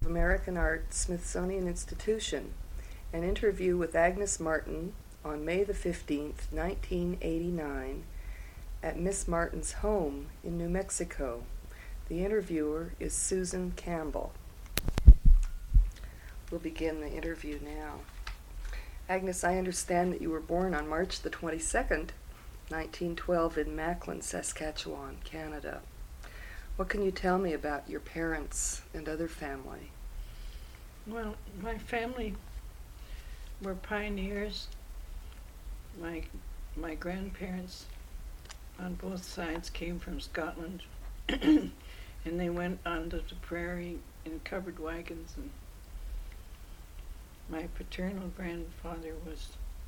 American Art, Smithsonian Institution, an interview with Agnes Martin on May the 15th, 1989, at Miss Martin's home in New Mexico. The interviewer is Susan Campbell. We'll begin the interview now. Agnes, I understand that you were born on March the 22nd, 1912 in Macklin, Saskatchewan, Canada. What can you tell me about your parents and other family? Well, my family were pioneers. My grandparents on both sides came from Scotland, and they went onto the prairie in covered wagons. And my paternal grandfather was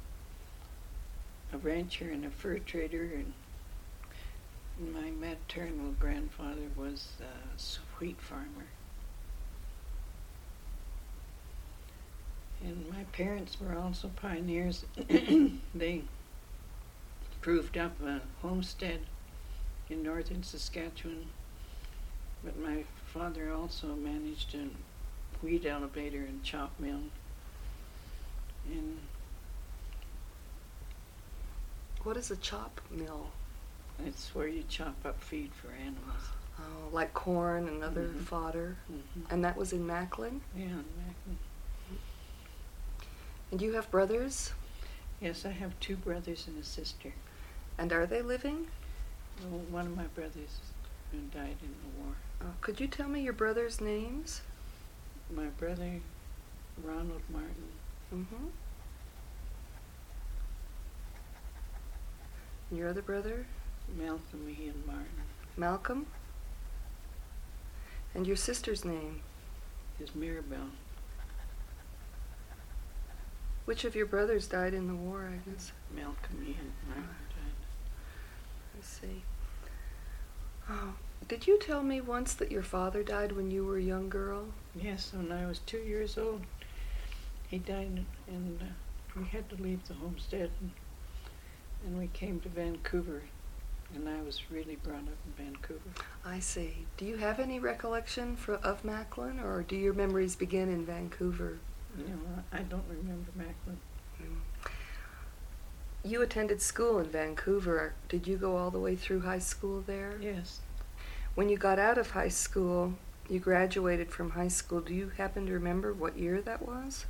a rancher and a fur trader, and my maternal grandfather was a wheat farmer. And my parents were also pioneers. They proved up a homestead in northern Saskatchewan, but my father also managed a wheat elevator and chop mill. And what is a chop mill? it's where you chop up feed for animals. Oh, like corn and other fodder? Mm-hmm. And that was in Macklin? Yeah, in Macklin. And you have brothers? Yes, I have two brothers and a sister. And are they living? Well, one of my brothers died in the war. Could you tell me your brothers' names? My brother, Ronald Martin. Mm-hmm. And your other brother? Malcolm Ian Martin. Malcolm? And your sister's name? Is Mirabelle. Which of your brothers died in the war, Agnes? Malcolm Ian Martin died. I see. Oh, did you tell me once that your father died when you were a young girl? Yes, when I was 2 years old. He died, and we had to leave the homestead, and we came to Vancouver, and I was really brought up in Vancouver. I see. Do you have any recollection of Macklin, or do your memories begin in Vancouver? You know, I don't remember Macklin. You attended school in Vancouver. Did you go all the way through high school there? Yes. When you got out of high school, you graduated from high school. Do you happen to remember what year that was?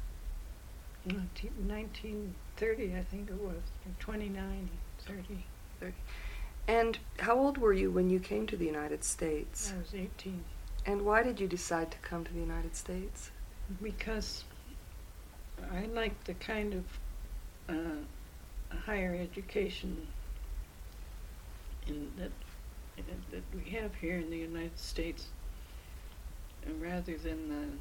1930, I think it was. 29, 30. And how old were you when you came to the United States? I was 18. And why did you decide to come to the United States? Because I liked the kind of higher education that we have here in the United States, rather than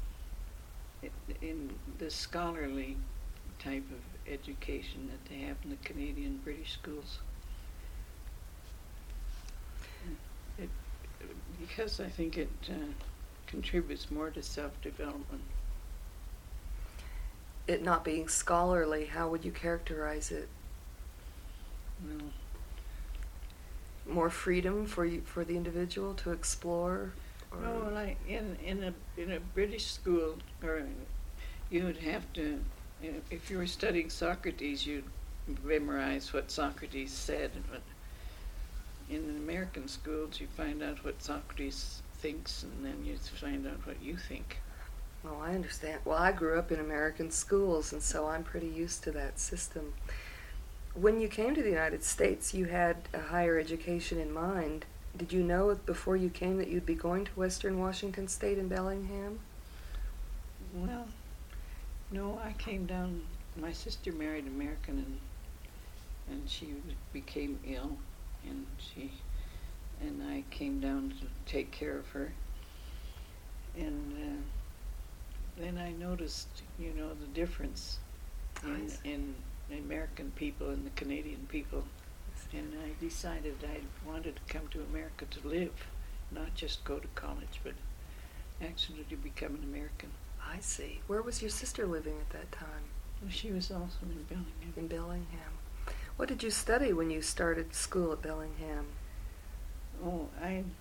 in the scholarly type of education that they have in the Canadian British schools. Because I think it contributes more to self-development. It not being scholarly, how would you characterize it? Well, more freedom for the individual to explore? Or no, like in a British school, or you would have to, if you were studying Socrates, you'd memorize what Socrates said, but in American schools, you find out what Socrates thinks, and then you find out what you think. Oh, I understand. Well, I grew up in American schools, and so I'm pretty used to that system. When you came to the United States, you had a higher education in mind. Did you know before you came that you'd be going to Western Washington State in Bellingham? Well, no, I came down. My sister married an American, and she became ill, and I came down to take care of her. And then I noticed, the difference in American people and the Canadian people. And I decided I wanted to come to America to live, not just go to college, but actually to become an American. I see. Where was your sister living at that time? Well, she was also in Bellingham. In Bellingham. What did you study when you started school at Bellingham? Oh, I